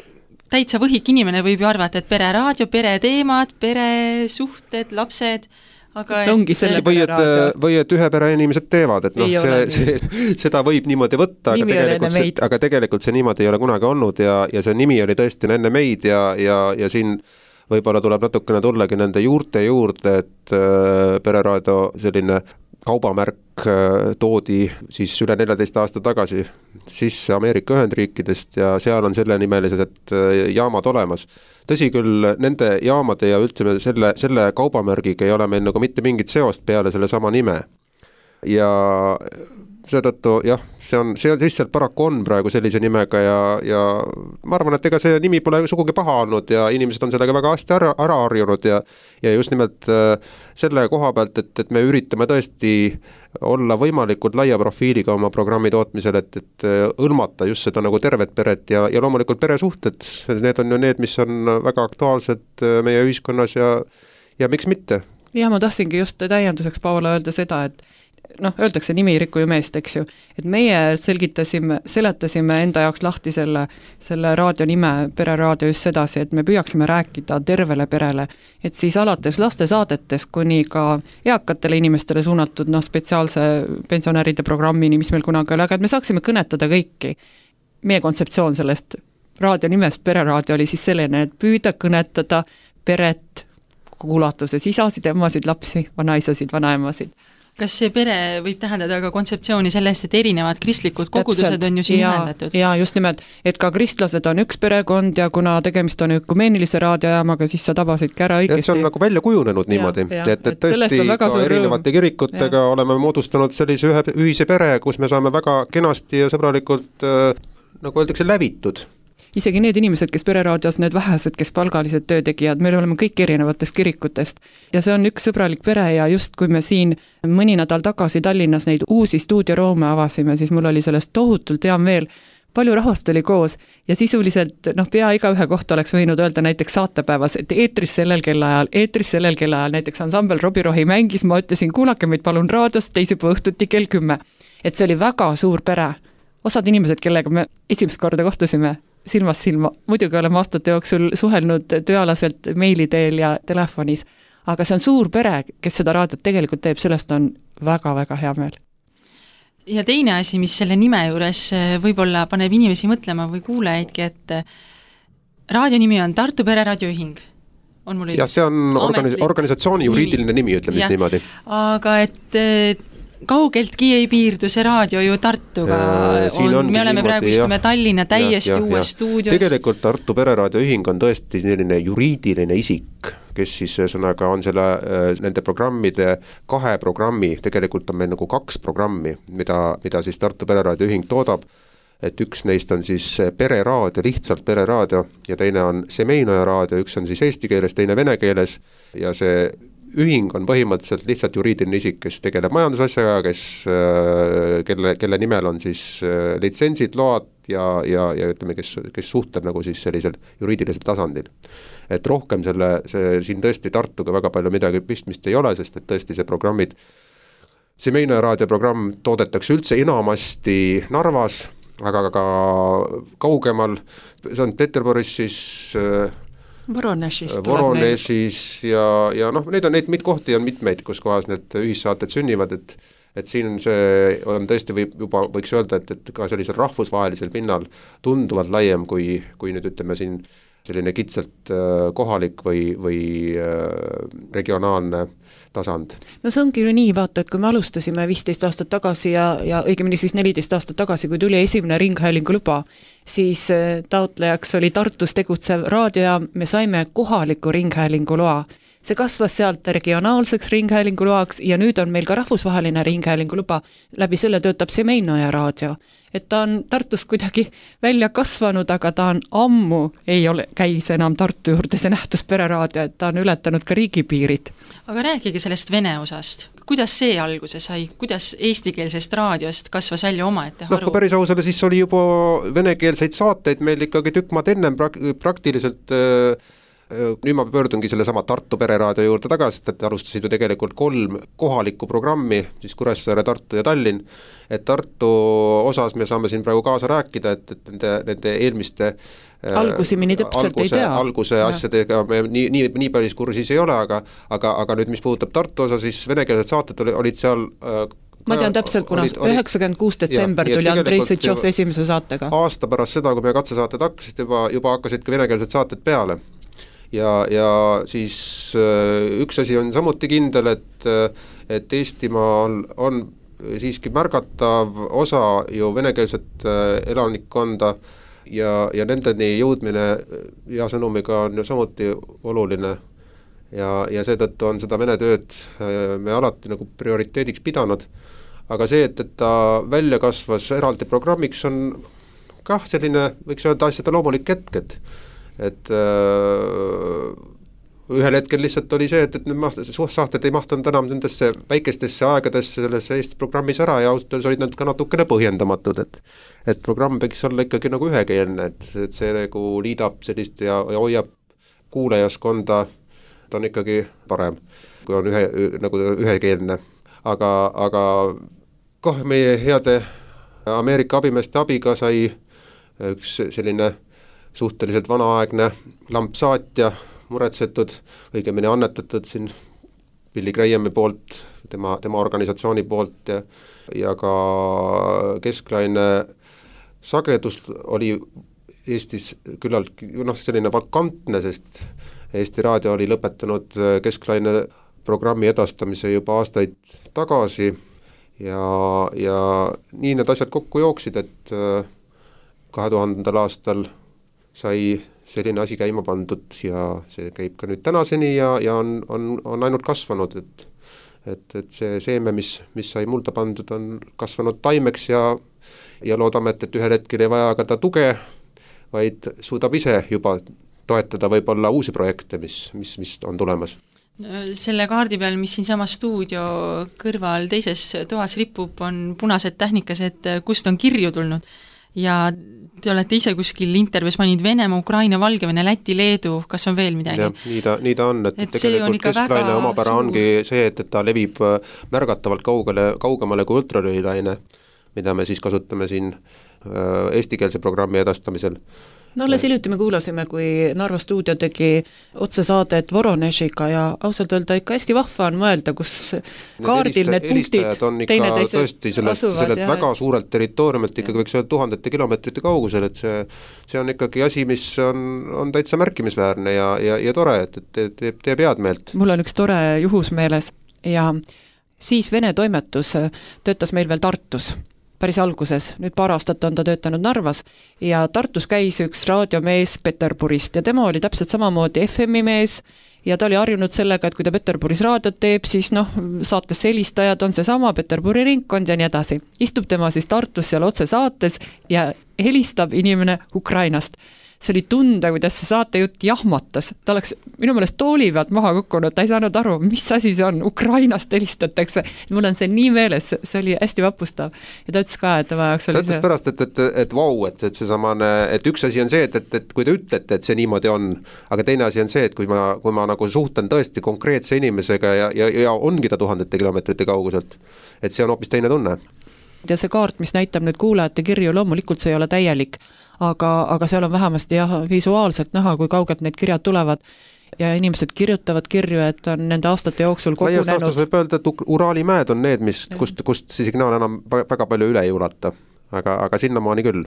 Täitsa võhik inimene võib ju arvata, et pereraadio, pereteemad, peresuhted, lapsed, aga ongi selle või et, või et ühe pere inimesed teevad, et noh, see, see, seda võib niimoodi võtta, aga tegelikult, see, aga tegelikult see niimoodi ei ole kunagi olnud ja, ja see nimi oli tõesti enne meid ja, ja, ja siin võib-olla tuleb natukene tullagi nende juurte juurde, et äh, Pereraadio selline kaubamärk äh, toodi siis üle neljateist aasta tagasi sisse Ameerika Ühendriikidest ja seal on selle nimelised et, äh, jaamad olemas. Tõsi küll, nende jaamade ja üldse selle, selle kaubamärgiga ei ole meil nagu mitte mingit seost peale selle sama nime. Ja seetõttu jah, see on, see lihtsalt paraku on praegu sellise nimega ja, ja ma arvan, et ega see nimi pole sugugi paha olnud ja inimesed on sellega väga hästi ära, ära harjunud ja, ja just nimelt selle koha pealt, et, et me üritame tõesti olla võimalikult laia profiiliga oma programmi tootmisel, et, et hõlmata just seda nagu tervet peret ja, ja loomulikult peresuhted, need on ju need, mis on väga aktuaalsed meie ühiskonnas ja, ja miks mitte. Ja ma tahtsingi just täienduseks Paula öelda seda, et noh, öeldakse nimi ei riku ju meest, eks ju, et meie selgitasime, seletasime enda jaoks lahti selle, selle raadio nime Pereraadio just sedasi, et me püüaksime rääkida tervele perele, et siis alates lastesaadetest kuni ka eakatele inimestele suunatud noh, spetsiaalse pensionäride programmini, mis meil kunagi oli, aga et me saaksime kõnetada kõiki. Meie kontseptsioon sellest raadio nimest Pereraadio oli siis selline, et püüda kõnetada peret kogu ulatuses, isasid, emmasid, lapsi, vanaisasid, vanaemasid. Kas see pere võib tähendada ka kontseptsiooni sellest, et erinevad kristlikud kogudused Täpselt. On ju siin ühendatud? Ja just nimelt, et ka kristlased on üks perekond ja kuna tegemist on ökumeenilise raadiojaamaga, siis sa tabasidki ära õigesti. Et see on nagu välja kujunenud niimoodi, ja, et, et, et tõesti ka erinevate kirikutega ja. Oleme moodustanud sellise ühe ühise pere, kus me saame väga kenasti ja sõbralikult äh, nagu öeldakse lävitud. Isegi need inimesed, kes Pereraadios, need vähesed, kes palgalised töötegijad, meil oleme kõik erinevatest kirikutest ja see on üks sõbralik pere ja just kui me siin mõni nädal tagasi Tallinnas neid uusi stuudioruume avasime, siis mul oli sellest tohutult hea meel, palju rahvast oli koos ja sisuliselt noh, pea iga ühe kohta oleks võinud öelda näiteks saatepäevas, et eetris sellel kellaajal, eetris sellel kellaajal, näiteks ansambel Robi Rohi mängis, ma ütlesin, kuulake meid palun raadios teisipäeva õhtuti kell kümme, et see oli väga suur pere, osad inimesed, kellega me esimest korda kohtusime, silmast silma, muidugi oleme aastate jooksul suhelnud tööalaselt meili teel ja telefonis, aga see on suur pere, kes seda raadiot tegelikult teeb, sellest on väga-väga hea meel. Ja teine asi, mis selle nime juures võib-olla paneb inimesi mõtlema või kuulajaidki, et raadio nimi on Tartu Pereraadio Ühing. On mul ja see on organis- organisatsiooni juriidiline nimi, nimi ütleme siis niimoodi. Aga et kaugeltki ei piirdu see raadio ju Tartuga, on, on, me oleme niimoodi, praegu istume jah, Tallinna täiesti jah, uues stuudios. Tegelikult Tartu Pereraadio Ühing on tõesti selline juriidiline isik, kes siis sõnaga on selle, nende programmide kahe programmi, tegelikult on meil nagu kaks programmi, mida, mida siis Tartu Pereraadio Ühing toodab, et üks neist on siis Pereraadio, lihtsalt Pereraadio ja teine on Semeinoja raadio, üks on siis eesti keeles, teine vene keeles ja see ühing on põhimõtteliselt lihtsalt juriidiline isik, kes tegeleb majandusasjaga, kes, kelle, kelle nimel on siis litsentsid, load ja, ja, ja ütleme, kes, kes suhtleb nagu siis sellisel juriidilisel tasandil. Et rohkem selle, see siin tõesti Tartuga väga palju midagi pistmist ei ole, sest et tõesti see programmid, see Meina raadioprogramm toodetakse üldse enamasti Narvas, aga ka kaugemal, Sankt-Peterburis siis Voronežis, Voronežis ja, ja noh, neid on neid mit kohti on mitmeid, kus kohas need ühissaated sünnivad, et et siin see on tõesti võib juba võiks öelda, et, et ka sellisel rahvusvahelisel pinnal tunduvalt laiem kui, kui nüüd ütleme siin selline kitsalt äh, kohalik või, või äh, regionaalne tasand. No see ongi ju nii, vaata, et kui me alustasime viisteist aastat tagasi ja, ja õigemini siis neliteist aastat tagasi, kui tuli esimene ringhäälingu luba, siis taotlejaks oli Tartus tegutsev raadio ja me saime kohaliku ringhäälingu loa. See kasvas sealt regionaalseks ringhäälingu loaks ja nüüd on meil ka rahvusvaheline ringhäälingu luba, läbi selle töötab Semeinoja raadio. Et ta on Tartus kuidagi välja kasvanud, aga ta on ammu, ei ole, käis enam Tartu juurde see nähtus Pereraadio, et ta on ületanud ka riigipiirid. Aga rääkige sellest vene osast. Kuidas see alguse sai? Kuidas eestikeelsest raadiost kasvas välja omaette haru? No, kui päris ausale, siis oli juba venekeelseid saateid meil ikkagi tükk maad ennem prak- praktiliselt äh, nüüd ma pöördungi selle sama Tartu Pereraadio juurde tagasi, et alustasid ju tegelikult kolm kohalikku programmi, siis Kuressaare, Tartu ja Tallinn, et Tartu osas me saame siin praegu kaasa rääkida, et, et nende, nende eelmiste algusi mini täpselt alguse, ei tea. Alguse ja. Asjadega me nii, nii, nii päris kursis ei ole, aga, aga, aga nüüd mis puudutab Tartu osa, siis venekeelsed saated olid seal ma tean täpselt, kuna üheksakümmend kuus detsember tuli Andrei Sõtšov esimese saatega. Aasta pärast seda, kui meie katsesaated hakkasid, juba, juba hakkasid ka venekeelsed saated peale. Ja, ja siis üks asi on samuti kindel, et, et Eestimaal on siiski märgatav osa ju venekeelset elanikkonda ja, ja nendeni jõudmine ja sõnumiga on ju samuti oluline ja, ja seetõttu on seda vene tööd me alati nagu prioriteediks pidanud, aga see, et, et ta välja kasvas eraldi programmiks, on kah selline, võiks öelda asjada loomulik hetk, et et öö, ühel hetkel lihtsalt oli see, et, et need saated ei mahtunud enam nendesse väikestesse aegadesse selles Eesti programmis ära ja ausalt öeldes olid nad ka natukene põhjendamatud, et et programm võiks olla ikkagi nagu ühekeelne, et, et see nagu liidab sellist ja, ja hoiab kuulajaskonda, ta on ikkagi parem, kui on ühe, nagu ühekeelne. Aga, aga kah meie heade Ameerika abimeeste abiga sai üks selline suhteliselt vanaaegne lampsaatja muretsetud, õigemini annetatud siin Billy Grahami poolt, tema, tema organisatsiooni poolt ja, ja ka kesklaine sagedus oli Eestis küllalt noh, selline vakantne, sest Eesti Raadio oli lõpetanud kesklaine programmi edastamise juba aastaid tagasi ja, ja nii need asjad kokku jooksid, et kahe tuhandendal aastal sai selline asi käima pandud ja see käib ka nüüd tänaseni ja, ja on, on, on ainult kasvanud, et, et, et see seeme, mis, mis sai mulda pandud, on kasvanud taimeks ja, ja loodame, et, et ühel hetkel ei vaja ka ta tuge, vaid suudab ise juba toetada võib-olla uusi projekte, mis, mis, mis on tulemas. Selle kaardi peal, mis siin sama stuudio kõrval teises toas ripub, on punased tähnikesed, kust on kirju tulnud ja te olete ise kuskil intervjuus mainid Venemaa, Ukraina, Valgevene, Läti, Leedu, kas on veel midagi? Ja, nii ta, nii ta on, et, et tegelikult kesklaine omapära suur... ongi see, et, et ta levib märgatavalt kaugele, kaugemale kui ultralühilaine, mida me siis kasutame siin äh, eestikeelse programmi edastamisel. No alles hiljuti me kuulasime, kui Narva stuudio tegi otsesaadet Voronežiga ja ausalt öelda ikka hästi vahva on mõelda, kus kaardil need punktid on ikka tõesti sellest, sellelt ja... väga suurelt territooriumilt ikkagi võiks öelda tuhandete kilomeetrite kaugusel, et see, see on ikkagi asi, mis on, on täitsa märkimisväärne ja, ja, ja tore, et, et teeb, teeb head meelt. Mul on üks tore juhus meeles ja siis Vene toimetus töötas meil veel Tartus päris alguses, nüüd paar aastat on ta töötanud Narvas ja Tartus käis üks raadiomees Peterburist ja tema oli täpselt samamoodi F M-i mees ja ta oli harjunud sellega, et kui ta Peterburis raadiot teeb, siis noh, saates helistajad on see sama Peterburi ringkond ja nii edasi. Istub tema siis Tartus seal otse saates ja helistab inimene Ukrainast. See oli tunda, kuidas see saatejutt jahmatas. Ta oleks minu meelest tooli pealt maha kukkunud, ta ei saanud aru, mis asi see on, Ukrainast helistatakse. Mul on see nii meeles, see oli hästi vapustav. Ja ta ütles ka, et ta vajaks oli see... Ta pärast, et, et, et vau, et, et see samane, et üks asi on see, et, et, et kui te ütlete, et see niimoodi on, aga teine asi on see, et kui ma, kui ma nagu suhtlen tõesti konkreetse inimesega ja, ja, ja ongi ta tuhandete kilomeetrite kauguselt, et see on hoopis teine tunne. Ja see kaart, mis näitab nüüd kuulajate kirju, loomulikult see ei ole täielik, aga, aga seal on vähemasti jah, visuaalselt näha, kui kaugelt need kirjad tulevad ja inimesed kirjutavad kirju, et on nende aastate jooksul kogunenud. Laias laastus võib öelda, et Uraali mäed on need, mis, kust, kust see signaal enam väga palju üle ei ulata, aga, aga sinnamaani küll.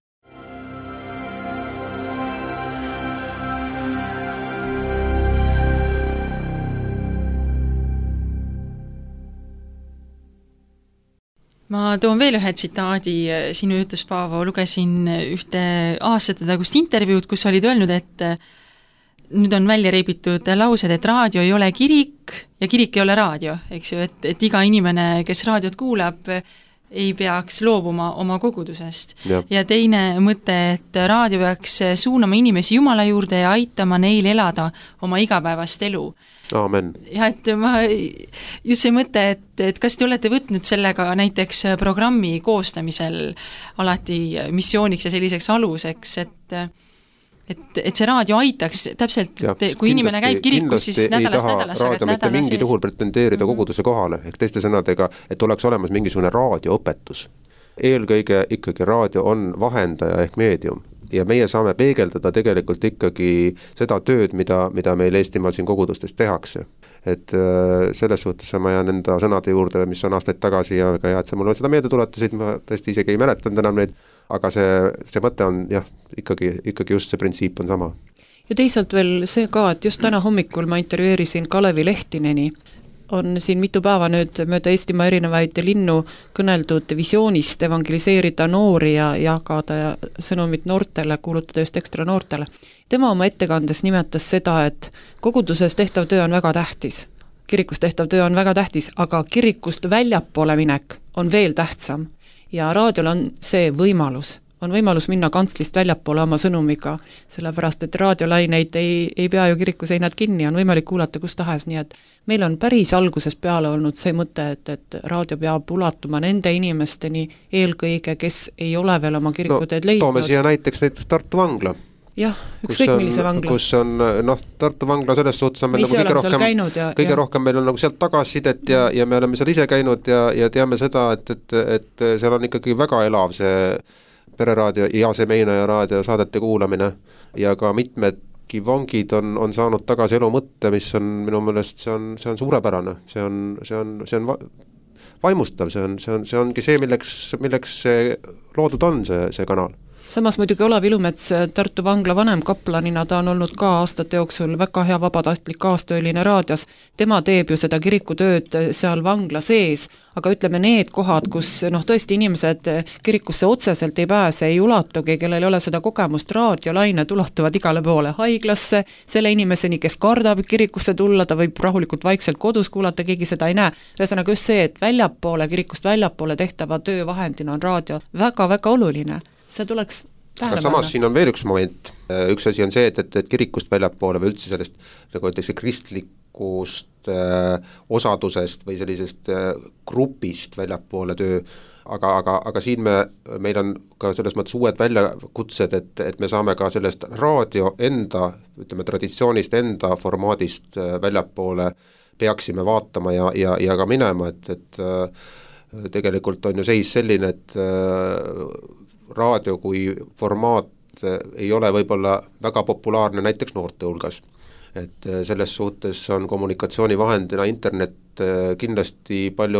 Ma toon veel ühe tsitaadi, sinu ütles Paavo, lugesin ühte aastate tagust intervjuud, kus olid öelnud, et nüüd on välja reibitud laused, et raadio ei ole kirik ja kirik ei ole raadio, eks ju, et, et iga inimene, kes raadiot kuulab, ei peaks loobuma oma kogudusest. Ja. ja teine mõte, et raadio peaks suunama inimesi Jumala juurde ja aitama neil elada oma igapäevast elu. Aamen. Ja et ma, just see mõte, et, et kas te olete võtnud sellega näiteks programmi koostamisel alati missiooniks ja selliseks aluseks, et et, et see raadio aitaks täpselt, ja, et kui inimene käib kirikus, siis nädalast nädalasse raadio mitte mingil juhul pretendeerida mm-hmm. koguduse kohale, ehk teiste sõnadega, et oleks olemas mingisugune raadioõpetus. Eelkõige ikkagi raadio on vahendaja ehk meedium ja meie saame peegeldada tegelikult ikkagi seda tööd, mida, mida meil Eestimaal siin kogudustes tehakse. Et selles suhtes ma jään enda sõnade juurde, mis on aastaid tagasi ja väga hea, et sa mulle seda meelde tuletasid, ma tõesti isegi ei mäletanud enam neid, aga see, see mõte on jah, ikkagi, ikkagi just see printsiip on sama. Ja teisalt veel see ka, et just täna hommikul ma intervjueerisin Kalevi Lehtineni, on siin mitu päeva nüüd mööda Eestimaa erinevaid linnu kõneldud visioonist evangeliseerida noori ja jagada sõnumit noortele, kuulutada just ekstra noortele. Tema oma ettekandes nimetas seda, et koguduses tehtav töö on väga tähtis, kirikus tehtav töö on väga tähtis, aga kirikust väljapoole minek on veel tähtsam. Ja raadiol on see võimalus, on võimalus minna kantslist väljapoole oma sõnumiga, sellepärast et raadiolaineid ei, ei pea ju kiriku seinad kinni, on võimalik kuulata kus tahes, nii et meil on päris algusest peale olnud see mõte, et, et raadio peab ulatuma nende inimesteni eelkõige, kes ei ole veel oma kirikuteed no, leidnud. Toome siia näiteks näiteks Tartu vangla. Jah, ükskõik millise vangla. Kus on, noh, Tartu vangla selles suhtes on meil nagu kõige, rohkem, ja, kõige ja. rohkem meil on nagu sealt tagasisidet ja, ja me oleme seal ise käinud ja, ja teame seda, et, et, et seal on ikkagi väga elav see pereraadio ja see Meinaja raadio saadete kuulamine ja ka mitmedki vangid on, on saanud tagasi elu mõtte, mis on minu meelest, see on, see on suurepärane, see on, see on, see on va- vaimustav, see on, see on, see ongi see, milleks, milleks see loodud on, see, see kanal. Samas muidugi Olav Ilumets Tartu vangla vanem kaplanina, ta on olnud ka aastate jooksul väga hea vabatahtlik kaastööline raadios, tema teeb ju seda kirikutööd seal vangla sees, aga ütleme need kohad, kus noh, tõesti inimesed kirikusse otseselt ei pääse, ei ulatugi, kellel ei ole seda kogemust, raadiolained ulatuvad igale poole haiglasse, selle inimeseni, kes kardab kirikusse tulla, ta võib rahulikult vaikselt kodus kuulata, keegi seda ei näe. Ühesõnaga just see, et väljapoole, kirikust väljapoole tehtava töövahendina on raadio väga-väga oluline. See tuleks tähele aga samas siin on veel üks moment, üks asi on see, et, et, et kirikust väljapoole või üldse sellest, nagu ütleks, kristlikust äh, osadusest või sellisest äh, grupist väljapoole töö, aga, aga, aga siin me, meil on ka selles mõttes uued väljakutsed, et, et me saame ka sellest raadio enda, ütleme traditsioonist enda formaadist äh, väljapoole peaksime vaatama ja, ja, ja ka minema, et, et äh, tegelikult on ju seis selline, et äh, raadio kui formaat ei ole võib-olla väga populaarne näiteks noorte hulgas. Et selles suhtes on kommunikatsioonivahendina internet kindlasti palju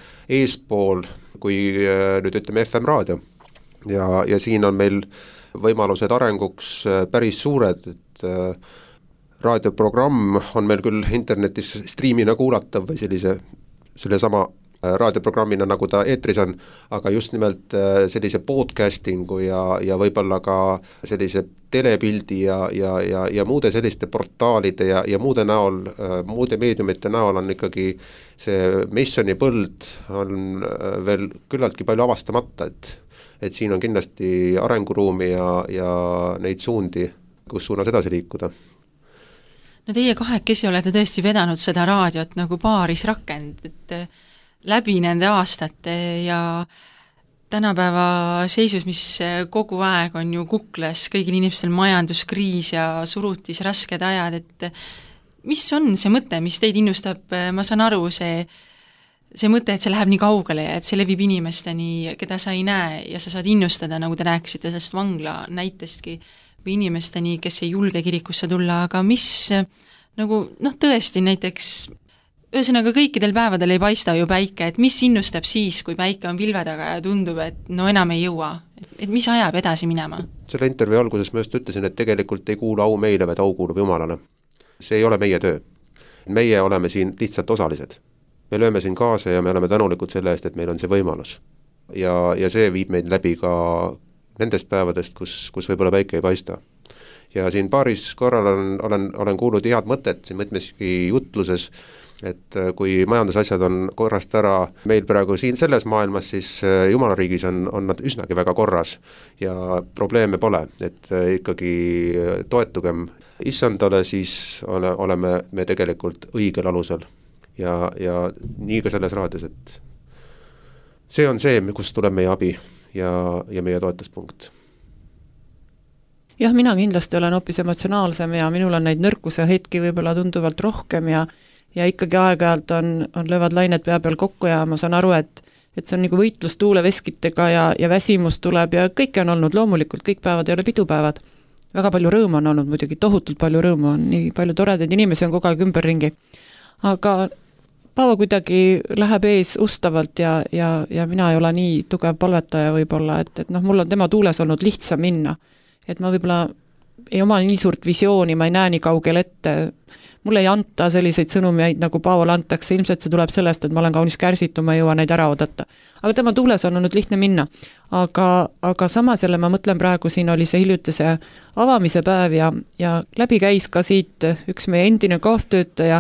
eespool kui nüüd ütleme F M-raadio. Ja, ja siin on meil võimalused arenguks päris suured, et raadioprogramm on meil küll internetis striimina kuulatav või sellise, selle sama raadioprogrammina, nagu ta eetris on, aga just nimelt sellise podcastingu ja, ja võib-olla ka sellise telepildi ja, ja, ja, ja muude selliste portaalide ja, ja muude näol, muude meediumite näol on ikkagi see missioni põld on veel küllaltki palju avastamata, et, et siin on kindlasti arenguruumi ja, ja neid suundi, kus suunas edasi liikuda. No teie kahekesi olete tõesti vedanud seda raadiot nagu paaris rakend, et läbi nende aastate ja tänapäeva seisus, mis kogu aeg on ju kukles, kõigil inimestel majanduskriis ja surutis rasked ajad, et mis on see mõte, mis teid innustab, ma saan aru, see, see mõte, et see läheb nii kaugele ja et see levib inimesteni, keda sa ei näe ja sa saad innustada, nagu te rääkisite sellest vangla näitestki, või inimesteni, kes ei julge kirikusse tulla, aga mis nagu noh, tõesti näiteks ühesõnaga kõikidel päevadel ei paista ju päike, et mis innustab siis, kui päike on pilve taga ja tundub, et no enam ei jõua, et mis ajab edasi minema? Selle intervjuu alguses ma just ütlesin, et tegelikult ei kuulu au meile, vaid au kuulub Jumalale. See ei ole meie töö. Meie oleme siin lihtsalt osalised. Me lööme siin kaasa ja me oleme tänulikud selle eest, et meil on see võimalus. Ja, ja see viib meid läbi ka nendest päevadest, kus, kus võib-olla päike ei paista. Ja siin paaris korral on, olen, olen kuulnud head mõtet siin mõtmeski jutluses, et kui majandusasjad on korrast ära meil praegu siin selles maailmas, siis Jumalariigis on, on nad üsnagi väga korras ja probleeme pole, et ikkagi toetugem issandale, siis ole, oleme me tegelikult õigel alusel ja, ja nii ka selles raadios, et see on see, kust tuleb meie abi ja, ja meie toetuspunkt. Jah, mina kindlasti olen hoopis emotsionaalsem ja minul on neid nõrkuse hetki võib-olla tunduvalt rohkem ja ja ikkagi aeg-ajalt on, on löövad lained pea peal kokku ja ma saan aru, et, et see on nagu võitlus tuuleveskitega ja, ja väsimus tuleb ja kõike on olnud loomulikult, kõik päevad ei ole pidupäevad. Väga palju rõõmu on olnud muidugi, tohutult palju rõõmu on, nii palju toredaid inimesi on kogu aeg ümberringi. Aga Paavo kuidagi läheb ees ustavalt ja, ja, ja mina ei ole nii tugev palvetaja võib-olla, et, et noh, mul on tema tuules olnud lihtsam minna. Et ma võib-olla ei oma nii suurt visiooni, ma ei näe nii kaugel ette, mulle ei anta selliseid sõnumeid, nagu Paavole antakse, ilmselt see tuleb sellest, et ma olen kaunis kärsitu, ma ei jõua neid ära oodata. Aga tema tuules on olnud lihtne minna. Aga, aga samas jälle ma mõtlen praegu, siin oli see hiljutise avamise päev ja, ja läbi käis ka siit üks meie endine kaastöötaja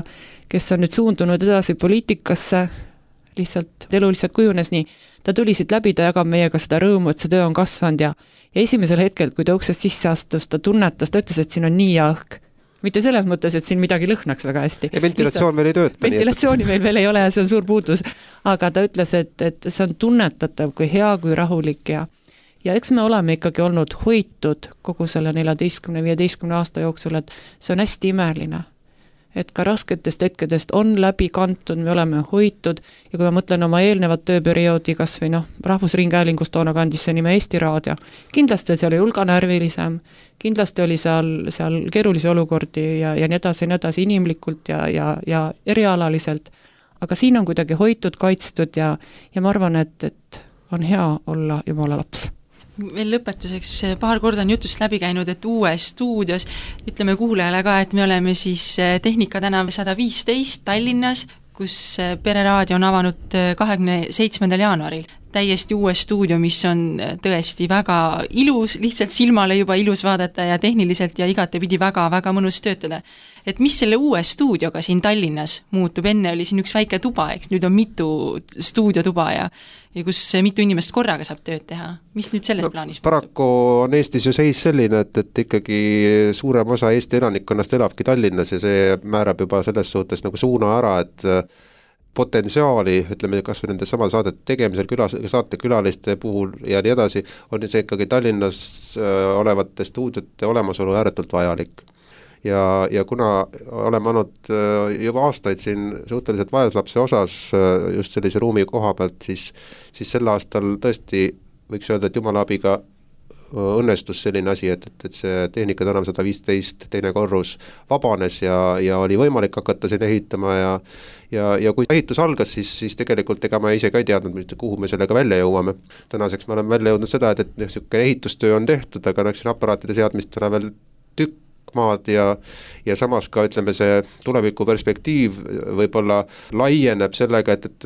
kes on nüüd suundunud edasi poliitikasse, lihtsalt elu lihtsalt kujunes nii. Ta tuli siit läbi, ta jagab meiega seda rõõmu, et see töö on kasvanud ja, ja esimesel hetkel, kui ta uksest sisse astus, ta tunnetas, ta ütles, et siin on nii ja õhk. Mitte selles mõttes, et siin midagi lõhnaks väga hästi. Ja ventilatsioon veel ei tööta. Ventilatsiooni meil veel ei ole ja see on suur puudus. Aga ta ütles, et, et see on tunnetatav, kui hea, kui rahulik ja ja eks me oleme ikkagi olnud hoitud kogu selle neljateistkümne viieteistkümne aasta jooksul, et see on hästi imeline. Et ka rasketest hetkedest on läbi kantud, me oleme hoitud ja kui ma mõtlen oma eelnevat tööperioodi, kas või noh, Rahvusringhäälingus toona kandis see nime Eesti Raadio, kindlasti see oli hulga närvilisem, kindlasti oli seal, seal keerulisi olukordi ja, ja nii edasi, nii edasi inimlikult ja, ja, ja erialaliselt, aga siin on kuidagi hoitud, kaitstud ja, ja ma arvan, et, et on hea olla Jumala laps. Veel lõpetuseks, paar korda on jutust läbi käinud, et uues stuudios ütleme kuulajale ka, et me oleme siis Tehnika tänav sada viisteist Tallinnas, kus Pereraadio on avanud kahekümne seitsmendal jaanuaril. Täiesti uue stuudio, mis on tõesti väga ilus, lihtsalt silmale juba ilus vaadata ja tehniliselt ja igatepidi väga-väga mõnus töötada. Et mis selle uue stuudioga siin Tallinnas muutub? Enne oli siin üks väike tuba, eks nüüd on mitu stuudiotuba ja, ja kus mitu inimest korraga saab tööd teha. Mis nüüd selles no, plaanis muutub? Paraku on Eestis ju seis selline, et, et ikkagi suurem osa Eesti elanikkonnast elabki Tallinnas ja see määrab juba selles suhtes nagu suuna ära, et potentsiaali, ütleme kas või nende sama saadete tegemisel, külas, saate külaliste puhul ja nii edasi, on see ikkagi Tallinnas olevate stuudiote olemasolu ääretult vajalik. Ja, ja kuna oleme olnud juba aastaid siin suhteliselt vaeslapse osas just sellise ruumi koha pealt, siis, siis sel aastal tõesti võiks öelda, et Jumala abiga õnnestus selline asi, et, et, et see Tehnika tänav sada viisteist teine korrus vabanes ja, ja oli võimalik hakata siin ehitama ja ja, ja kui ehitus algas, siis, siis tegelikult ega ma ise ka ei teadnud, kuhu me sellega välja jõuame. Tänaseks me oleme välja jõudnud seda, et, et niisugune ehitustöö on tehtud, aga näeksin aparaatide seadmistele veel tükk maad ja, ja samas ka ütleme see tuleviku perspektiiv võib-olla laieneb sellega, et,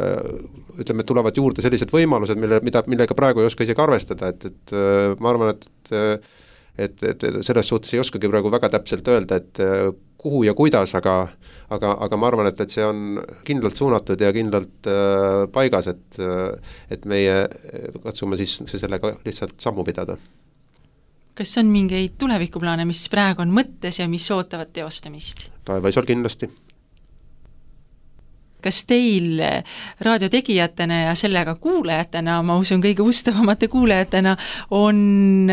et ütleme, tulevad juurde sellised võimalused, mille, mida, millega praegu ei oska isegi arvestada, et, et ma arvan, et, et, et selles suhtes ei oskagi praegu väga täpselt öelda, et kuhu ja kuidas, aga, aga, aga ma arvan, et, et see on kindlalt suunatud ja kindlalt äh, paigas, et, et meie katsume siis sellega lihtsalt sammu pidada. Kas on mingeid tulevikuplaane, mis praegu on mõttes ja mis ootavad teostamist? Taevaisol kindlasti. Kas teil raadiotegijatena ja sellega kuulajatena, ma usun kõige ustavamate kuulajatena, on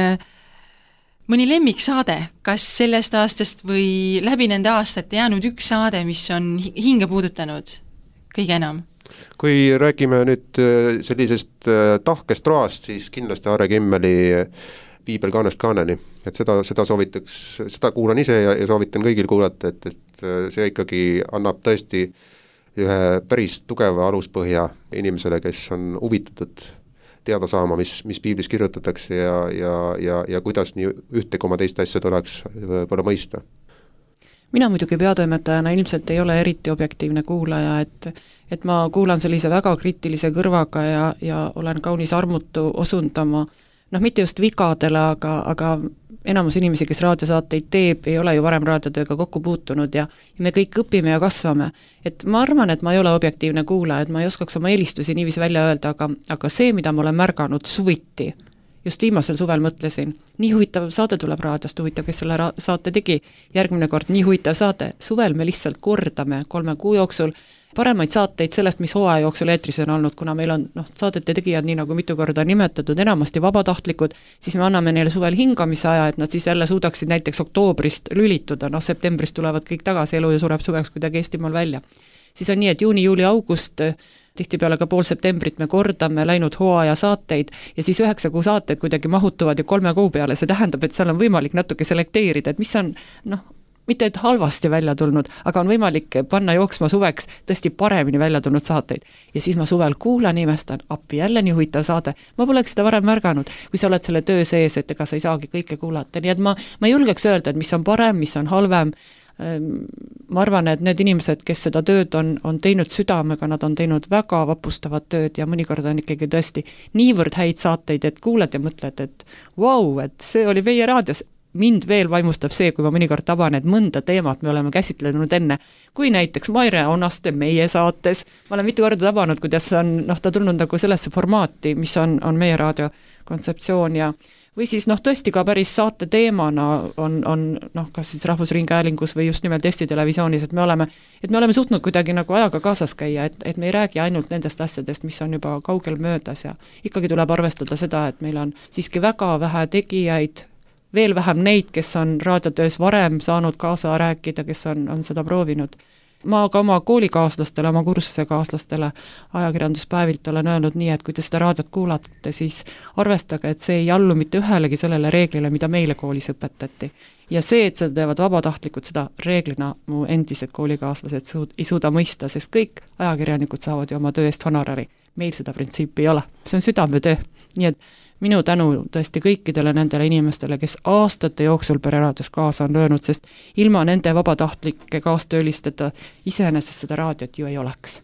mõni lemmiksaade, kas sellest aastast või läbi nende aastate jäänud üks saade, mis on hinge puudutanud kõige enam? Kui räägime nüüd sellisest tahkest roast, siis kindlasti Aare Kimmeli Piibel kaanest kaaneni, et seda, seda soovitaks, seda kuulan ise ja, ja soovitan kõigil kuulata, et, et see ikkagi annab tõesti ühe päris tugeva aluspõhja inimesele, kes on huvitatud teada saama, mis, mis piiblis kirjutatakse ja, ja, ja, ja kuidas nii ühte koma teist asja tuleks võib-olla mõista. Mina muidugi peatoimetajana ilmselt ei ole eriti objektiivne kuulaja, et, et ma kuulan sellise väga kriitilise kõrvaga ja, ja olen kaunis armutu osundama, noh mitte just vigadele, aga, aga enamus inimesi, kes raadiosaateid teeb, ei ole ju varem raadiotööga kokku puutunud ja me kõik õpime ja kasvame. Et ma arvan, et ma ei ole objektiivne kuulaja, et ma ei oskaks oma eelistusi niiviisi välja öelda, aga, aga see, mida ma olen märganud suviti, just viimasel suvel mõtlesin, nii huvitav saade tuleb raadiost, huvitav, kes selle ra- saate tegi, järgmine kord nii huvitav saade, suvel me lihtsalt kordame kolme kuu jooksul paremaid saateid sellest, mis hooaja jooksul eetris on olnud, kuna meil on noh, saadete tegijad, nii nagu mitu korda nimetatud, enamasti vabatahtlikud, siis me anname neile suvel hingamise aja, et nad siis jälle suudaksid näiteks oktoobrist lülituda, noh septembrist tulevad kõik tagasi, elu ja sureb suveks kuidagi Eestimaal välja. Siis on nii, et juuni, juuli, august, tihtipeale ka pool septembrit me kordame läinud hooaja saateid ja siis üheksa kuu saated kuidagi mahutuvad ju kolme kuu peale, see tähendab, et seal on võimalik natuke selekteerida, et mis on noh, mitte et halvasti välja tulnud, aga on võimalik panna jooksma suveks tõesti paremini välja tulnud saateid. Ja siis ma suvel kuulan, imestan, appi jälle nii huvitav saade. Ma poleks seda varem märganud, kui sa oled selle töö sees, et ega sa ei saagi kõike kuulata. Nii et ma, ma julgeks öelda, et mis on parem, mis on halvem. Ma arvan, et need inimesed, kes seda tööd on, on teinud südamega, nad on teinud väga vapustavat tööd ja mõnikord on ikkagi tõesti niivõrd häid saateid, et kuuled ja mõtled, et vau, wow, et see oli meie raadios. mind veel vaimustab see, kui ma mõnikord taban, et mõnda teemat me oleme käsitlenud enne, kui näiteks Maire Onaste meie saates, ma olen mitu korda tabanud, kuidas on, noh, ta tulnud nagu sellesse formaati, mis on, on meie raadio kontseptsioon ja või siis noh, tõesti ka päris saate teemana on, on noh, kas siis Rahvusringhäälingus või just nimelt Eesti Televisioonis, et me oleme, et me oleme suutnud kuidagi nagu ajaga kaasas käia, et, et me ei räägi ainult nendest asjadest, mis on juba kaugel möödas ja ikkagi tuleb arvestada seda, et meil on siiski väga vähe tegijaid, veel vähem neid, kes on raadiotöös varem saanud kaasa rääkida, kes on, on seda proovinud. Ma ka oma koolikaaslastele, oma kursusekaaslastele ajakirjanduspäevilt olen öelnud nii, et kui te seda raadiot kuulate, siis arvestage, et see ei allu mitte ühelegi sellele reeglile, mida meile koolis õpetati. Ja see, et seda teevad vabatahtlikud, seda reeglina mu endised koolikaaslased suud, ei suuda mõista, sest kõik ajakirjanikud saavad ju oma töö eest honorari. Meil seda printsiipi ei ole, see on südametöö. Nii et minu tänu tõesti kõikidele nendele inimestele, kes aastate jooksul Pereraadios kaasa on löönud, sest ilma nende vabatahtlike kaastöölisteta iseenesest seda raadiot ju ei oleks.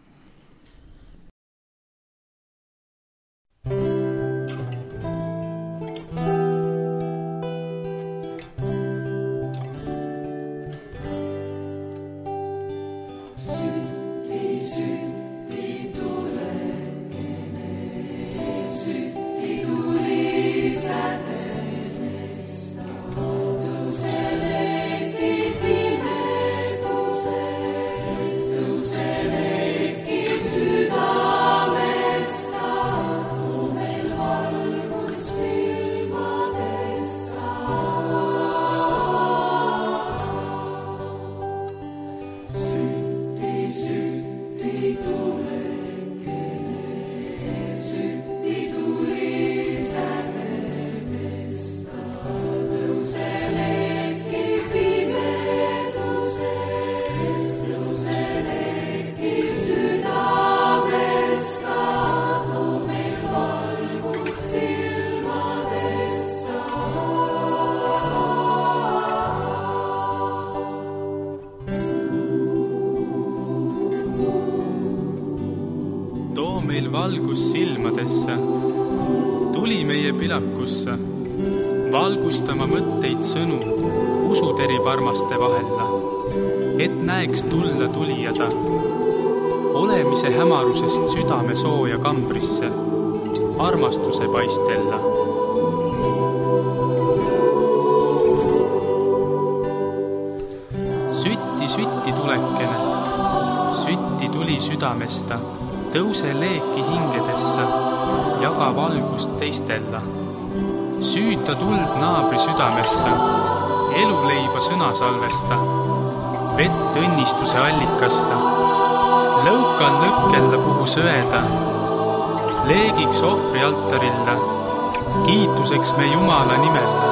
Valgus silmadesse, tuli meie pilakusse, valgustama mõtteid sõnu, usuteri parmaste vahella, et näeks tulla tulijada, olemise hämarusest südame sooja kambrisse, armastuse paistella. Sütti, sütti tulekene, sütti tuli südamesta, tõuse leeki hingedessa, jaga valgust teistella. Süüta tuld naabri südamessa, eluleiba sõna salvesta, vett õnnistuse allikasta, lõukan lõkkella puhu söeda, leegiks ohvri altarilla, kiituseks me Jumala nimella.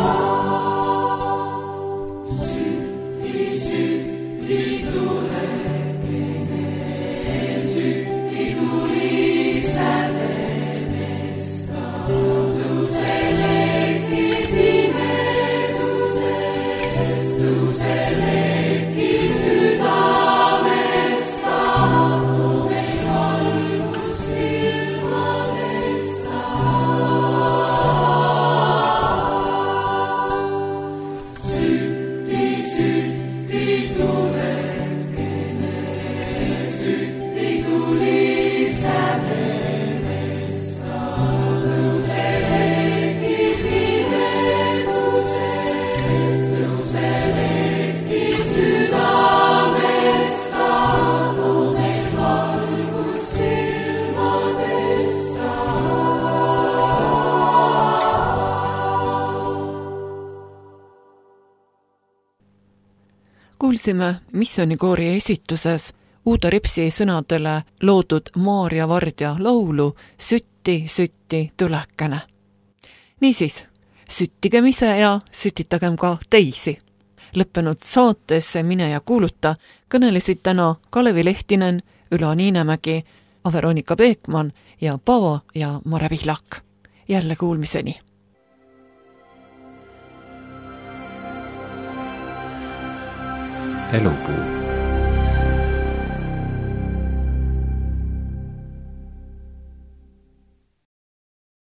Kuulsime missionikoori esituses Uudo Ripsi sõnadele loodud Maarja Vardja laulu Sütti, sütti tulekene. Niisiis, süttigem ise ja sütitagem ka teisi. Lõppenud saatesse Mine ja kuuluta kõnelesid täna Kalevi Lehtinen, Ülo Niinemägi, Veronika Peekman ja Paavo ja Mare Pihlak. Jälle kuulmiseni! Elupuu